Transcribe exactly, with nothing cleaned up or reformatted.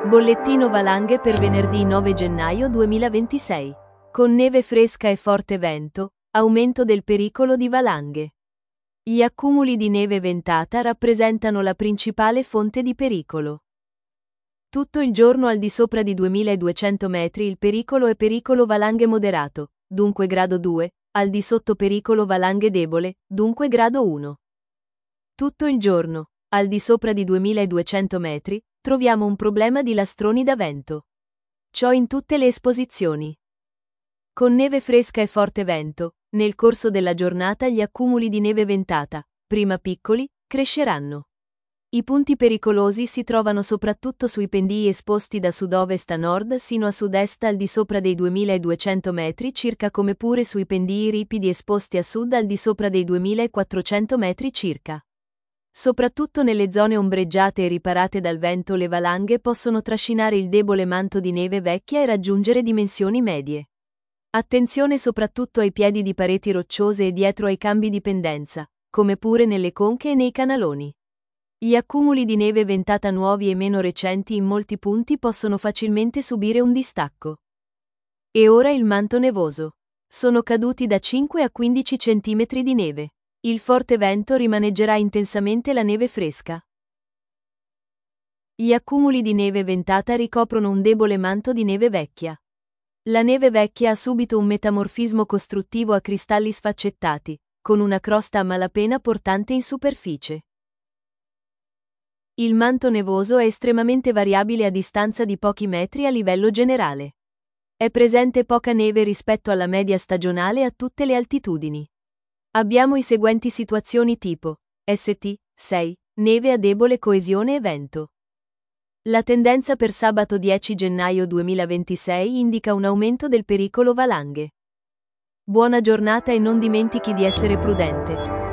Bollettino valanghe per venerdì nove gennaio duemilaventisei. Con neve fresca e forte vento, aumento del pericolo di valanghe. Gli accumuli di neve ventata rappresentano la principale fonte di pericolo. Tutto il giorno al di sopra di duemiladuecento metri il pericolo è pericolo valanghe moderato, dunque grado due, al di sotto pericolo valanghe debole, dunque grado uno. Tutto il giorno, al di sopra di duemiladuecento metri, troviamo un problema di lastroni da vento. Ciò in tutte le esposizioni. Con neve fresca e forte vento, nel corso della giornata gli accumuli di neve ventata, prima piccoli, cresceranno. I punti pericolosi si trovano soprattutto sui pendii esposti da sud-ovest a nord sino a sud-est al di sopra dei duemiladuecento metri circa, come pure sui pendii ripidi esposti a sud al di sopra dei duemilaquattrocento metri circa. Soprattutto nelle zone ombreggiate e riparate dal vento le valanghe possono trascinare il debole manto di neve vecchia e raggiungere dimensioni medie. Attenzione soprattutto ai piedi di pareti rocciose e dietro ai cambi di pendenza, come pure nelle conche e nei canaloni. Gli accumuli di neve ventata nuovi e meno recenti in molti punti possono facilmente subire un distacco. E ora il manto nevoso. Sono caduti da cinque a quindici centimetri di neve. Il forte vento rimaneggerà intensamente la neve fresca. Gli accumuli di neve ventata ricoprono un debole manto di neve vecchia. La neve vecchia ha subito un metamorfismo costruttivo a cristalli sfaccettati, con una crosta a malapena portante in superficie. Il manto nevoso è estremamente variabile a distanza di pochi metri a livello generale. È presente poca neve rispetto alla media stagionale a tutte le altitudini. Abbiamo i seguenti situazioni tipo S T sei, neve a debole coesione e vento. La tendenza per sabato dieci gennaio duemilaventisei indica un aumento del pericolo valanghe. Buona giornata e non dimentichi di essere prudente.